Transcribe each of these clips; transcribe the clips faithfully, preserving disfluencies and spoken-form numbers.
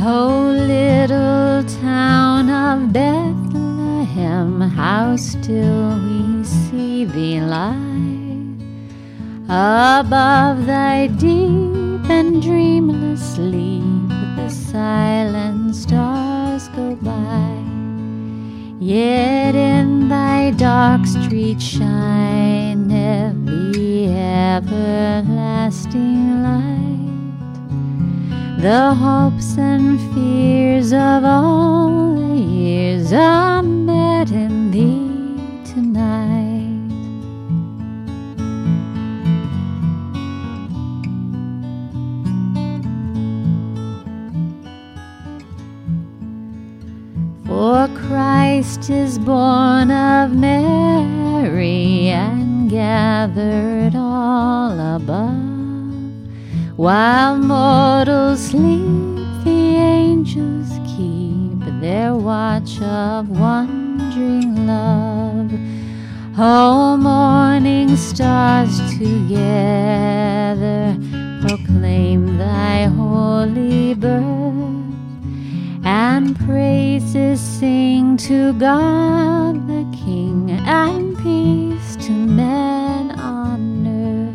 Oh, little town of Bethlehem, how still we see thee lie above thy deep and dreamless sleep. The silent stars go by, yet in thy dark street shineth the everlasting light. The hopes and fears of all the years are met in thee tonight. For Christ is born of Mary and gathered all above. While mortals sleep, the angels keep their watch of wondering love. Oh, morning stars together proclaim thy holy birth, and praises sing to God the King, and peace to men on earth.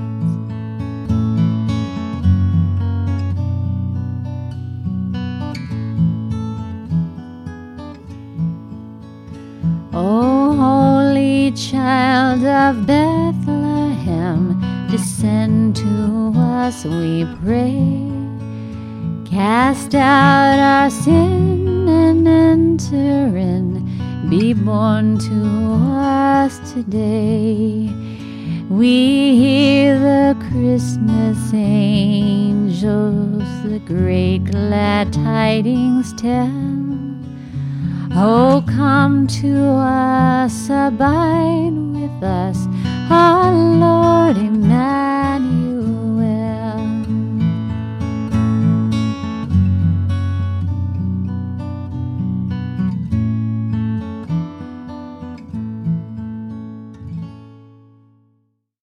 O holy child of Bethlehem, descend to us, we pray. Cast out our sin and enter in. Be born to us today. We hear the Christmas angels the great glad tidings tell. Oh, come to us, abide with us, our Lord, Emmanuel.